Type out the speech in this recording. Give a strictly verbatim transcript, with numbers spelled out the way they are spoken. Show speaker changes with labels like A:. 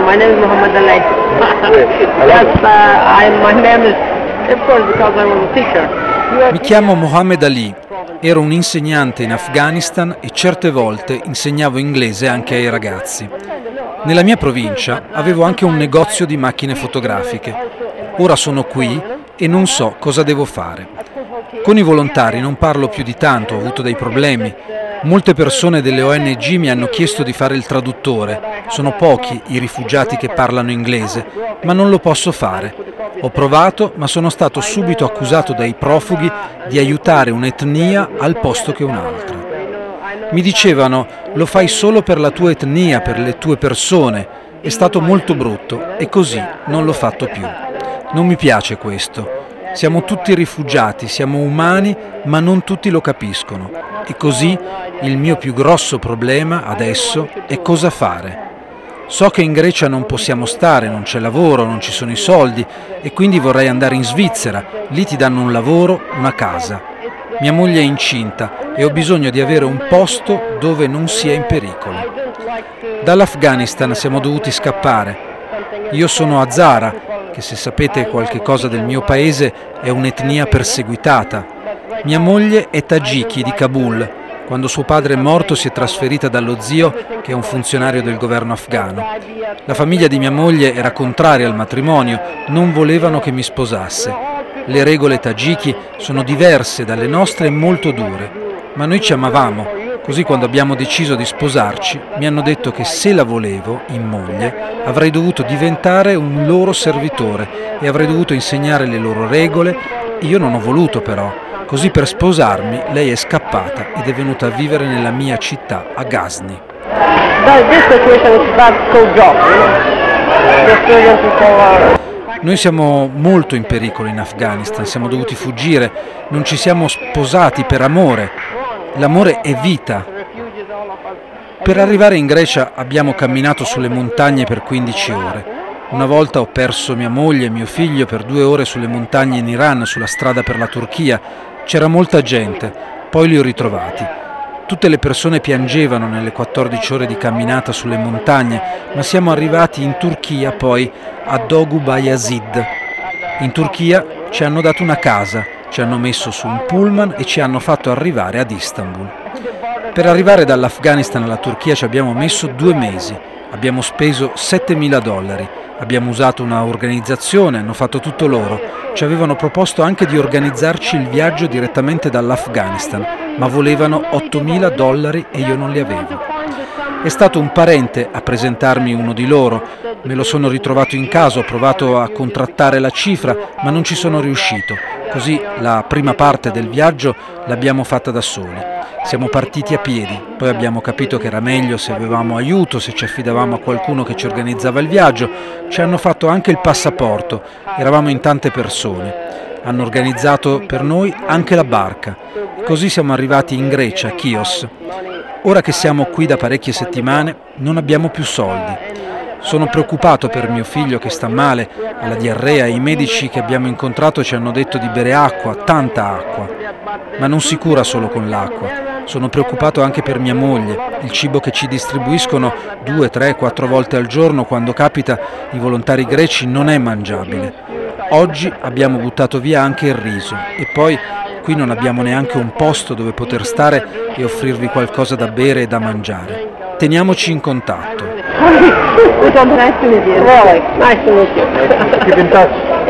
A: my name is Muhammad Ali. Yes, uh, I, my name is, of course, because I was a teacher.
B: Mi chiamo Mohammed Ali, ero un insegnante in Afghanistan e certe volte insegnavo inglese anche ai ragazzi. Nella mia provincia avevo anche un negozio di macchine fotografiche. Ora sono qui e non so cosa devo fare. Con i volontari non parlo più di tanto, ho avuto dei problemi. Molte persone delle O N G mi hanno chiesto di fare il traduttore. Sono pochi i rifugiati che parlano inglese, ma non lo posso fare. Ho provato, ma sono stato subito accusato dai profughi di aiutare un'etnia al posto che un'altra. Mi dicevano: lo fai solo per la tua etnia, per le tue persone. È stato molto brutto e così non l'ho fatto più. Non mi piace questo. Siamo tutti rifugiati, siamo umani, ma non tutti lo capiscono. E così il mio più grosso problema adesso è cosa fare. So che in Grecia non possiamo stare, non c'è lavoro, non ci sono i soldi e quindi vorrei andare in Svizzera. Lì ti danno un lavoro, una casa. Mia moglie è incinta e ho bisogno di avere un posto dove non sia in pericolo. Dall'Afghanistan siamo dovuti scappare. Io sono Hazara, che se sapete qualche cosa del mio paese è un'etnia perseguitata. Mia moglie è Tagiki di Kabul. Quando suo padre è morto si è trasferita dallo zio, che è un funzionario del governo afghano. La famiglia di mia moglie era contraria al matrimonio, non volevano che mi sposasse. Le regole tagiki sono diverse dalle nostre e molto dure, ma noi ci amavamo. Così quando abbiamo deciso di sposarci mi hanno detto che se la volevo in moglie avrei dovuto diventare un loro servitore e avrei dovuto insegnare le loro regole. Io non ho voluto però. Così per sposarmi lei è scappata ed è venuta a vivere nella mia città, a Ghazni. Noi siamo molto in pericolo in Afghanistan, siamo dovuti fuggire, non ci siamo sposati per amore. L'amore è vita. Per arrivare in Grecia abbiamo camminato sulle montagne per quindici ore. Una volta ho perso mia moglie e mio figlio per due ore sulle montagne in Iran, sulla strada per la Turchia. C'era molta gente, poi li ho ritrovati. Tutte le persone piangevano nelle quattordici ore di camminata sulle montagne, ma siamo arrivati in Turchia poi a Dogu Bayazid. In Turchia ci hanno dato una casa, ci hanno messo su un pullman e ci hanno fatto arrivare ad Istanbul. Per arrivare dall'Afghanistan alla Turchia ci abbiamo messo due mesi. Abbiamo speso settemila dollari. Abbiamo usato una organizzazione, hanno fatto tutto loro. Ci avevano proposto anche di organizzarci il viaggio direttamente dall'Afghanistan, ma volevano ottomila dollari e io non li avevo. È stato un parente a presentarmi uno di loro. Me lo sono ritrovato in casa, ho provato a contrattare la cifra, ma non ci sono riuscito. Così la prima parte del viaggio l'abbiamo fatta da soli. Siamo partiti a piedi, poi abbiamo capito che era meglio se avevamo aiuto, se ci affidavamo a qualcuno che ci organizzava il viaggio. Ci hanno fatto anche il passaporto, eravamo in tante persone. Hanno organizzato per noi anche la barca. Così siamo arrivati in Grecia, a Chios. Ora che siamo qui da parecchie settimane, non abbiamo più soldi. Sono preoccupato per mio figlio che sta male, alla diarrea, e i medici che abbiamo incontrato ci hanno detto di bere acqua, tanta acqua. Ma non si cura solo con l'acqua. Sono preoccupato anche per mia moglie. Il cibo che ci distribuiscono due, tre, quattro volte al giorno, quando capita, i volontari greci, non è mangiabile. Oggi abbiamo buttato via anche il riso e poi qui non abbiamo neanche un posto dove poter stare e offrirvi qualcosa da bere e da mangiare. Teniamoci in contatto.
A: Nice to meet you. Really, nice to meet you.
C: Keep in touch.